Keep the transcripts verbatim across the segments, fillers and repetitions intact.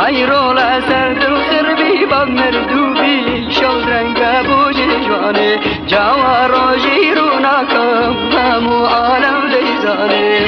ای رولا سر دو سر بی باب مردوبی شل رنگ بوج جوانه جوا روزی رو نکم همو عالم دیزانه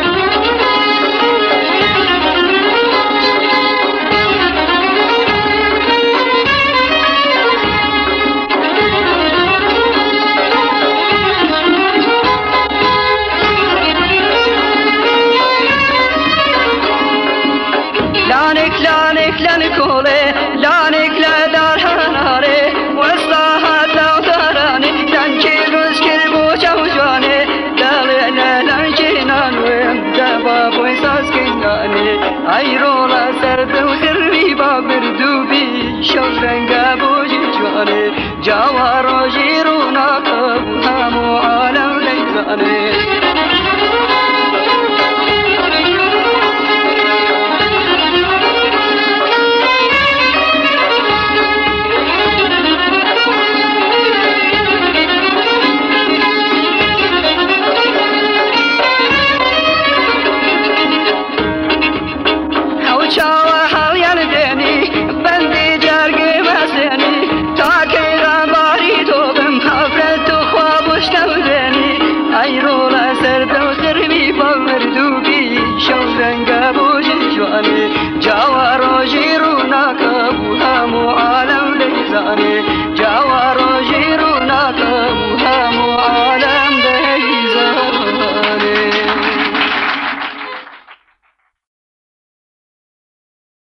لانك لانك لانكولي لانك لا دار هناري وصلاها لو داراني لانكي رزكي بوشا وجواني لا لا لانكي نانوي دابا بويساس كناني اي رولا سرد وسربي بابر دوبي شو رنگا بوجي جواني جاوا روجي رو